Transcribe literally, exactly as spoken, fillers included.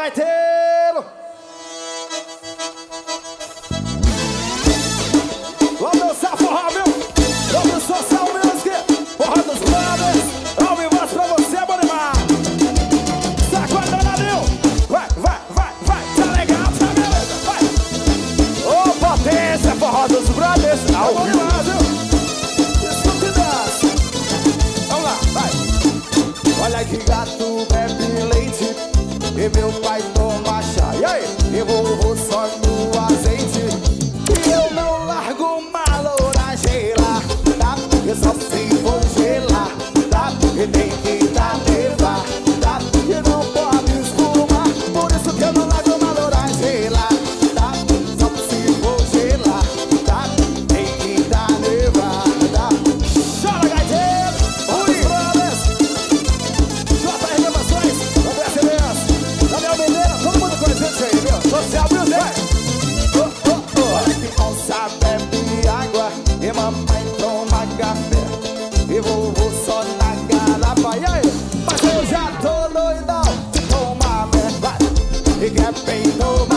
gaiteiro. Vamos dançar forró, viu? Vamos social music. Forró dos brothers. Ao vivo pra você, bora animar. Sacode danadinho. Vai, vai, vai, vai. Tá legal, tá beleza, vai. Ô, potência, forró dos brothers. Ao vivo, viu? Escuta e dança. Vamos lá, vai. Olha que gato bebe leite e meu pai toma chá. E aí? Eu vou só no azeite e eu não largo uma loura gelada. Eu só sei vou gelar, tá? E nem que tá nevada e não pode espumar. Por isso que eu não largo uma loura gelada. Só se vou gelar, tá? Nem que tá nevada. Chora, gaiteiro! Ui! Brothers! J R Gravações, André Celenço, Daniel Mendeira, todo mundo com a gente aí, viu? Social Music! Oh, oh, oh. Olha que onça bebe água e mamãe toma café e vovô só na garrafa. E aí? Mas eu já tô doidão de tomar merda e quer bem tomar.